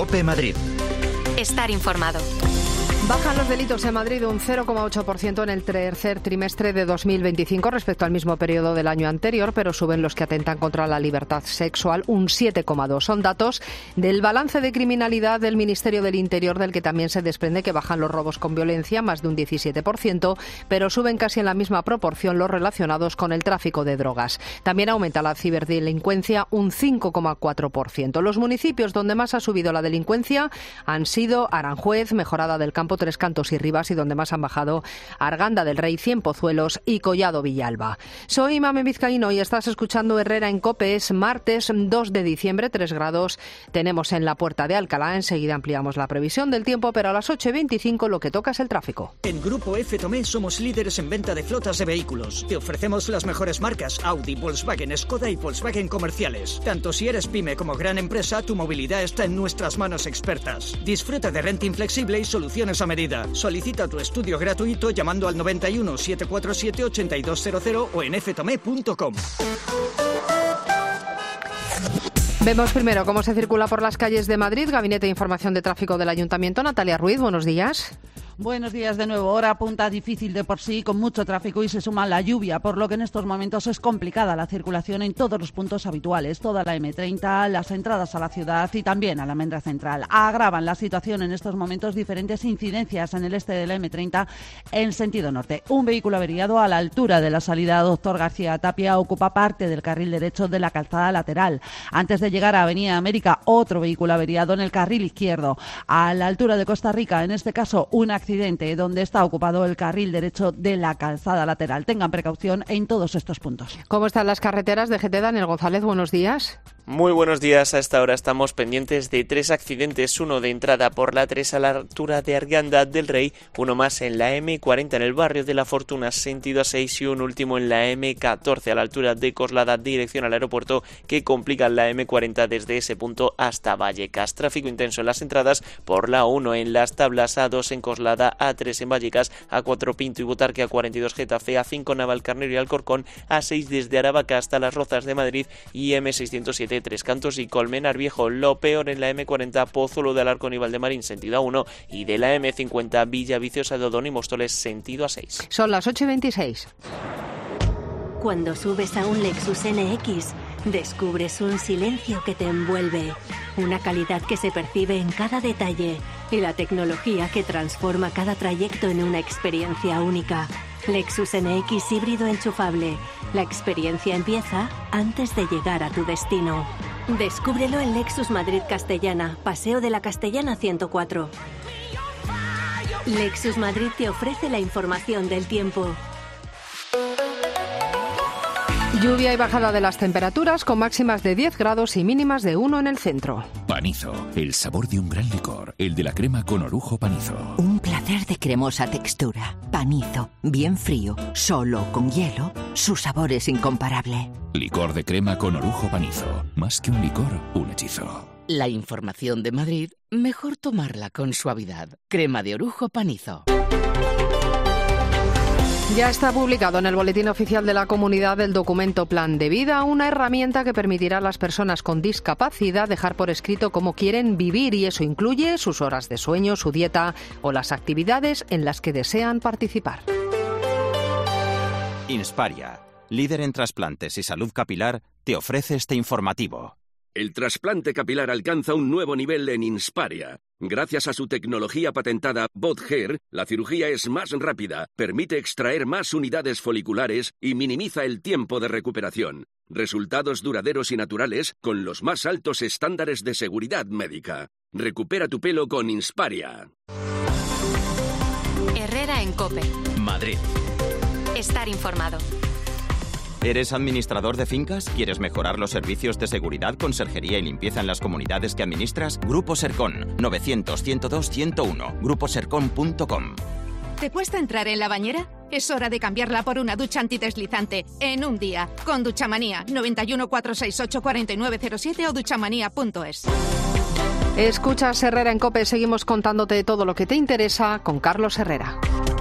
COPE Madrid. Estar informado. Bajan los delitos en Madrid un 0,8% en el tercer trimestre de 2025 respecto al mismo periodo del año anterior, pero suben los que atentan contra la libertad sexual un 7,2%. Son datos del balance de criminalidad del Ministerio del Interior, del que también se desprende que bajan los robos con violencia, más de un 17%, pero suben casi en la misma proporción los relacionados con el tráfico de drogas. También aumenta la ciberdelincuencia un 5,4%. Los municipios donde más ha subido la delincuencia han sido Aranjuez, Mejorada del Campo, Tres Cantos y Rivas, y donde más han bajado Arganda del Rey, Cienpozuelos y Collado Villalba. Soy Mame Vizcaíno y estás escuchando Herrera en COPE. Es martes 2 de diciembre, 3 grados tenemos en la Puerta de Alcalá. Enseguida ampliamos la previsión del tiempo, pero a las 8:25 lo que toca es el tráfico. En Grupo F. Tomé somos líderes en venta de flotas de vehículos. Te ofrecemos las mejores marcas Audi, Volkswagen, Skoda y Volkswagen comerciales. Tanto si eres pyme como gran empresa, tu movilidad está en nuestras manos expertas. Disfruta de renting flexible y soluciones a medida. Solicita tu estudio gratuito llamando al 91 747 8200 o en ftome.com. Vemos primero cómo se circula por las calles de Madrid. Gabinete de Información de Tráfico del Ayuntamiento. Natalia Ruiz, buenos días. Buenos días de nuevo. Hora punta difícil de por sí, con mucho tráfico y se suma la lluvia, por lo que en estos momentos es complicada la circulación en todos los puntos habituales. Toda la M30, las entradas a la ciudad y también a la Almendra Central. Agravan la situación en estos momentos diferentes incidencias en el este de la M30 en sentido norte. Un vehículo averiado a la altura de la salida Doctor García Tapia ocupa parte del carril derecho de la calzada lateral. Antes de llegar a Avenida América, otro vehículo averiado en el carril izquierdo. A la altura de Costa Rica, en este caso, un accidente donde está ocupado el carril derecho de la calzada lateral. Tengan precaución en todos estos puntos. ¿Cómo están las carreteras de GT? Daniel González, buenos días. Muy buenos días. A esta hora estamos pendientes de 3 accidentes. Uno de entrada por la 3 a la altura de Arganda del Rey, uno más en la M40 en el barrio de La Fortuna, sentido A6, y un último en la M14 a la altura de Coslada, dirección al aeropuerto, que complican la M40 desde ese punto hasta Vallecas. Tráfico intenso en las entradas por la 1 en Las Tablas, A2 en Coslada, A3 en Vallecas, A4 Pinto y Butarque, A42 Getafe, A5 Navalcarnero y Alcorcón, A6 desde Aravaca hasta Las Rozas de Madrid y M607 Tres Cantos y Colmenar Viejo. Lo peor en la M40 Pozuelo de Alarcón y Valdemarín, sentido A1, y de la M50 Villaviciosa de Odón y Móstoles, sentido A6. Son las 8:26. Cuando subes a un Lexus NX, descubres un silencio que te envuelve, una calidad que se percibe en cada detalle y la tecnología que transforma cada trayecto en una experiencia única. Lexus NX híbrido enchufable. La experiencia empieza antes de llegar a tu destino. Descúbrelo en Lexus Madrid Castellana, Paseo de la Castellana 104. Lexus Madrid te ofrece la información del tiempo. Lluvia y bajada de las temperaturas, con máximas de 10 grados y mínimas de 1 en el centro. Panizo, el sabor de un gran licor, el de la crema con orujo Panizo. Un placer de cremosa textura. Panizo, bien frío, solo con hielo, su sabor es incomparable. Licor de crema con orujo Panizo. Más que un licor, un hechizo. La información de Madrid, mejor tomarla con suavidad. Crema de orujo Panizo. Ya está publicado en el Boletín Oficial de la Comunidad el documento Plan de Vida, una herramienta que permitirá a las personas con discapacidad dejar por escrito cómo quieren vivir, y eso incluye sus horas de sueño, su dieta o las actividades en las que desean participar. Insparia, líder en trasplantes y salud capilar, te ofrece este informativo. El trasplante capilar alcanza un nuevo nivel en Insparia. Gracias a su tecnología patentada BotHair, la cirugía es más rápida, permite extraer más unidades foliculares y minimiza el tiempo de recuperación. Resultados duraderos y naturales con los más altos estándares de seguridad médica. Recupera tu pelo con Insparia. Herrera en COPE. Madrid. Estar informado. ¿Eres administrador de fincas? ¿Quieres mejorar los servicios de seguridad, conserjería y limpieza en las comunidades que administras? Grupo Sercon, 900-102-101, gruposercon.com. ¿Te cuesta entrar en la bañera? Es hora de cambiarla por una ducha antideslizante en un día. Con Duchamanía, 91 468 4907 o duchamanía.es. Escuchas Herrera en COPE, seguimos contándote todo lo que te interesa con Carlos Herrera.